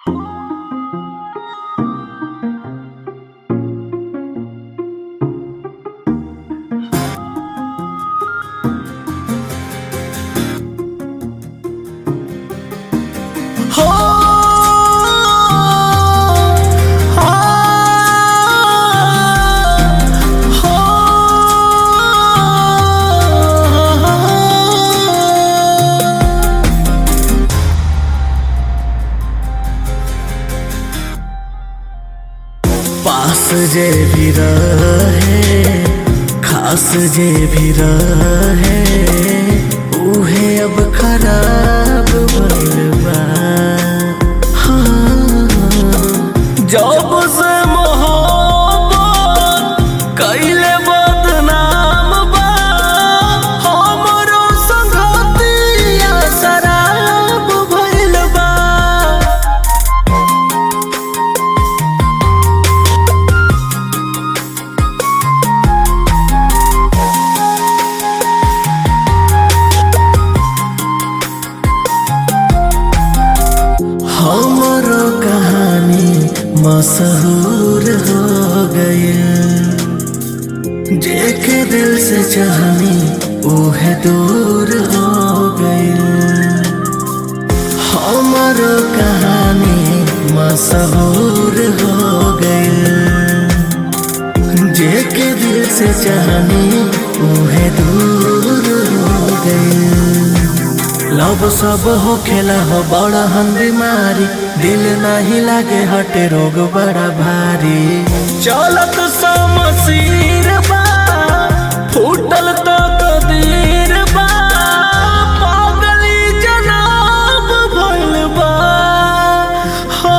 हो पास जे भी रहे खास जे भी रहे उहे अब खराब भइल बा। हाँ, जब से मोहब्बत कइले बदनाम बा हमरो संगतिया शराब भइल बा। हमरो कहानी मशहूर हो गई, जेके दिल से चाहनी उहे दूर हो गई। हमरो कहानी मशहूर हो गई, जेके दिल से चाहनी उहे दूर हो गई। लब सब हो खेला हो बड़ा हम बीमारी, दिल नहीं लागे हटे रोग बड़ा भारी। चलत समसीर बा फूटल तो कदीर बा, पागली जनाब भइल बा। हो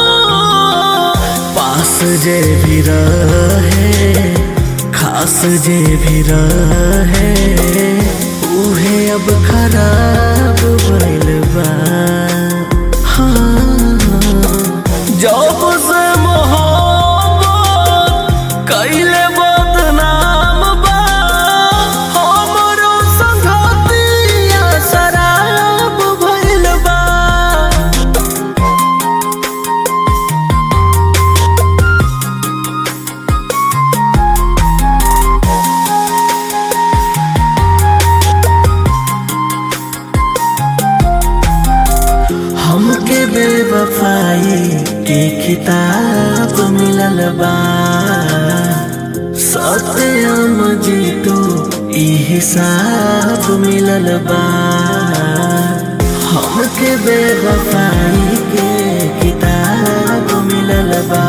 पास जे भी रहे खास जे भी रहे उहे अब खराब भइल बा। हाँ, जब से मोहब्बत कइले बदनाम बा हमरो संगतिया शराब भइल बा। हमके बेवफाई के किताब मिलल बा, सत्यम जीतू ई हिसाब मिलल बा। हमके बेवफाई के किताब मिलल बा,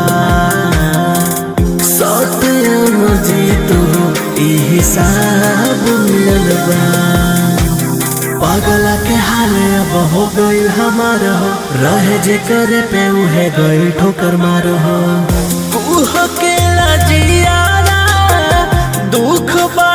सत्यम जीतू ई हिसाब मिलल बा। पागला के हाल अब हो गई हमार हो, रहे जे करे पे उहे गई ठोकर मार हो। तू अकेला जियारा दुख बा